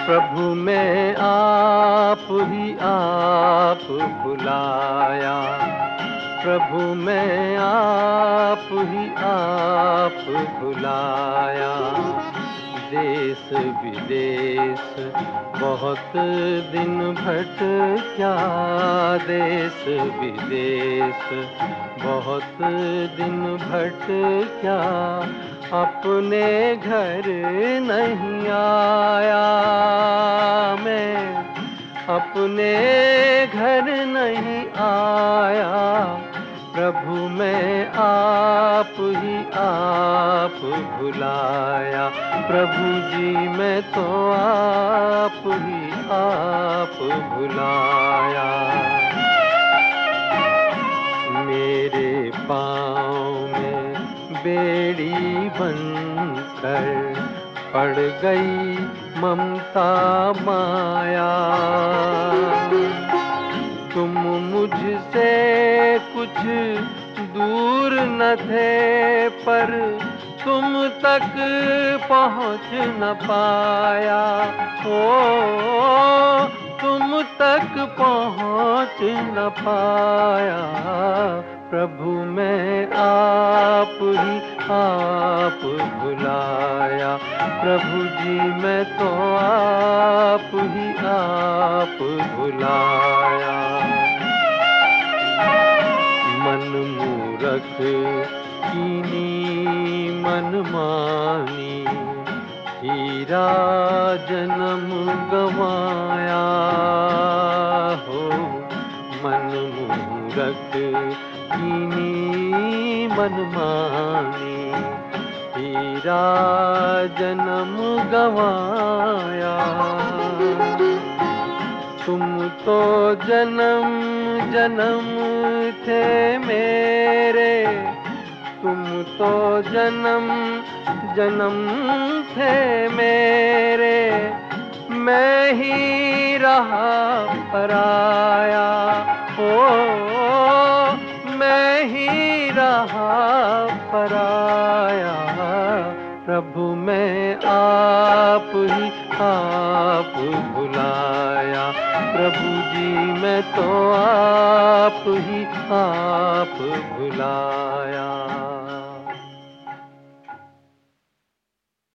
प्रभु में आप ही आप बुलाया, प्रभु में आप ही आप बुलाया। देश विदेश बहुत दिन भटका, देश विदेश बहुत दिन भटका, अपने घर नहीं आया मैं, अपने घर नहीं आया। प्रभु में आप ही आप बुलाया, प्रभु जी में तो आप ही आप बुलाया। मेरे पाँव में बेड़ी बनकर पड़ गई ममता माया। तुम मुझसे कुछ दूर न थे, पर तुम तक पहुँच न पाया। ओ तुम तक पहुँच न पाया। प्रभु में आप ही आप बुलाया, प्रभु जी में तो आप ही आप बुलाया। मन मूरख कीनी मनमानी, हीरा जन्म गवाया हो। मन मूरख कीनी मनमानी, हीरा जन्म गवाया। तुम तो जन्म जन्म थे मेरे, तुम तो जन्म जन्म थे मेरे, मैं ही रहा पराया। ओ मैं ही रहा पराया। प्रभु में आप ही आप बुलाया, प्रभु जी में तो आप ही आप बुलाया।